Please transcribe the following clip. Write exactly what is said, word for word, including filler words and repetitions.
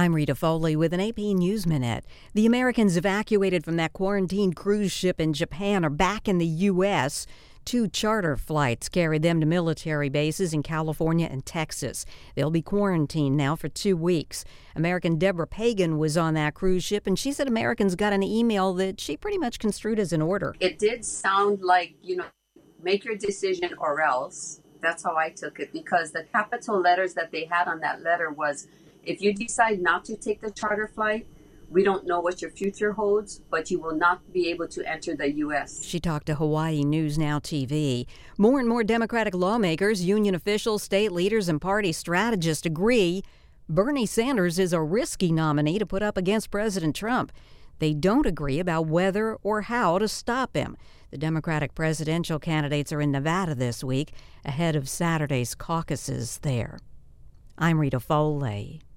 I'm Rita Foley with an A P News Minute. The Americans evacuated from that quarantine cruise ship in Japan are back in the U S Two charter flights carried them to military bases in California and Texas. They'll be quarantined now for two weeks. American Deborah Pagan was on that cruise ship, and she said Americans got an email that she pretty much construed as an order. It did sound like, you know, make your decision or else. That's how I took it, because the capital letters that they had on that letter was, if you decide not to take the charter flight, we don't know what your future holds, but you will not be able to enter the U S She talked to Hawaii News Now T V. More and more Democratic lawmakers, union officials, state leaders, and party strategists agree Bernie Sanders is a risky nominee to put up against President Trump. They don't agree about whether or how to stop him. The Democratic presidential candidates are in Nevada this week, ahead of Saturday's caucuses there. I'm Rita Foley.